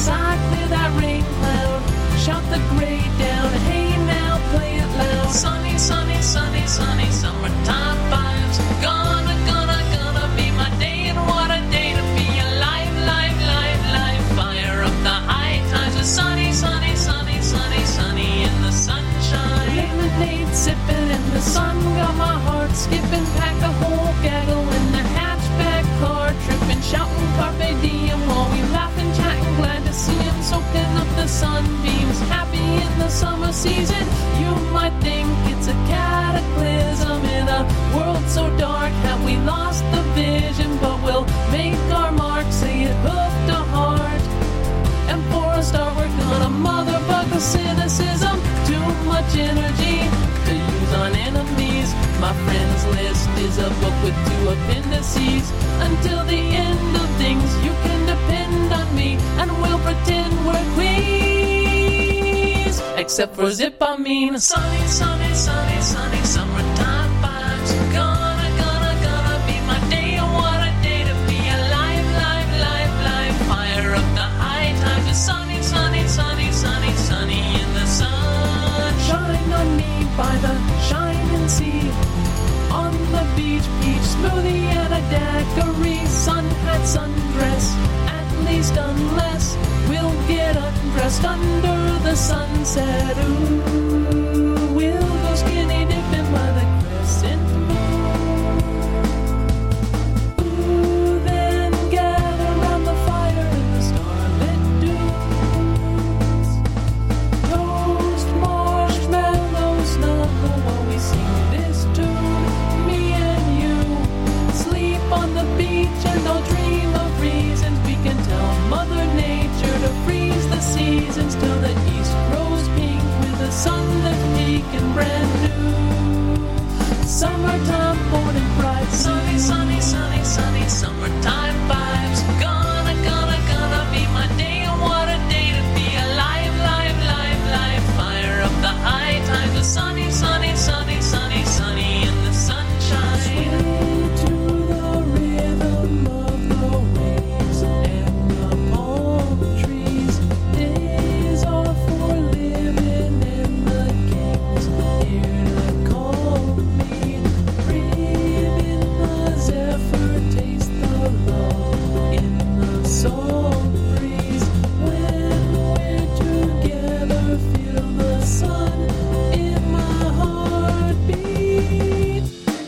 outside, clear that rain cloud. Shout the gray down, hey now, play it loud. Sunny, sunny, sunny, sunny, summertime vibes. Gonna be my day, and what a day to be alive, live, live, live. Fire up the high times with sunny, sunny, sunny, sunny, sunny in the sunshine. Lemonade sipping in the sun, got my heart skipping, pack a whole gaggle in the hatchback car, tripping, shouting carpe diem while we laughing, chatting, glad to see him, soaking up the sunbeams, happy in the summer season. You might think it's a cataclysm in a world so dark, have we lost the vision, but we'll make our mark, say it hoof to heart. And for a start, we're gonna mother-bug the cynicism. Too much energy to use on enemies. My friends list is a book with 2 appendices. Until the end of things, you can depend on me, and we'll pretend we're queens. Except for Zip, I mean sunny, sunny, sunny, sunny, summertime vibes. Gonna be my day, and what a day to be alive, live, live, live. Fire up the high times, it's sunny, sunny, sunny, sunny, sunny in the sun. Shine on me by the shining sea. On the beach, peach smoothie and a daiquiri. Sun hat, sundress, at least unless we'll get undressed under the sunset. Ooh, we'll go skinny dipping by the crescent moon. Ooh, then gather round the fire in the starlit dunes. Toast marshmallows, snuggle while we sing this tune. Me and you sleep on the beach, and I'll dream of reasons we can tell Mother Nature to freeze the seasons till the east grows pink with the sun that's peeking brand new. Summertime morning bright, sunny, sunny, sunny, sunny, summertime vibes. Gonna be my day, and what a day to be alive, live, live, live. Fire up the high times with sunny, sunny, sunny, sunny, sunny in the sunshine. Sway to the rhythm of the waves and the palm trees. Days are for living, and the king's here to call me. Breathe in the zephyr, taste the love in the salt breeze. When we're together, feel the sun in my heartbeat.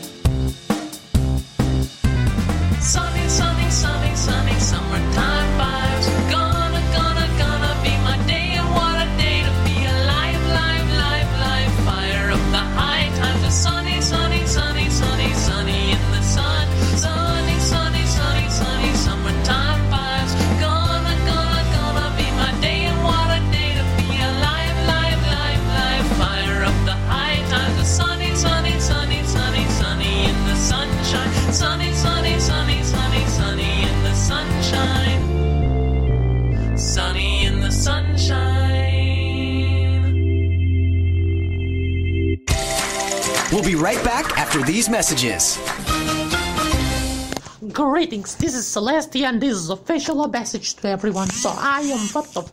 Sunny, sunny, sunny, sunny, summertime vibes. Gonna be my day, and what a day to be alive, live, live, live. Fire up the high times with sunny, sunny, sunny, sunny, sunny in the sun. Sunny, sunny, sunny, sunny, summertime vibes. Gonna be my day, and what a day to be alive, live, live, live. Fire up the high times with sunny, sunny, sunny, sunny, sunny in the sunshine. Sunny, sunny, sunny, sunny, sunny in the sunshine. Sunny in the sunshine. We'll be right back after these messages. Greetings, this is Celestia, and this is official message to everyone. So I am part of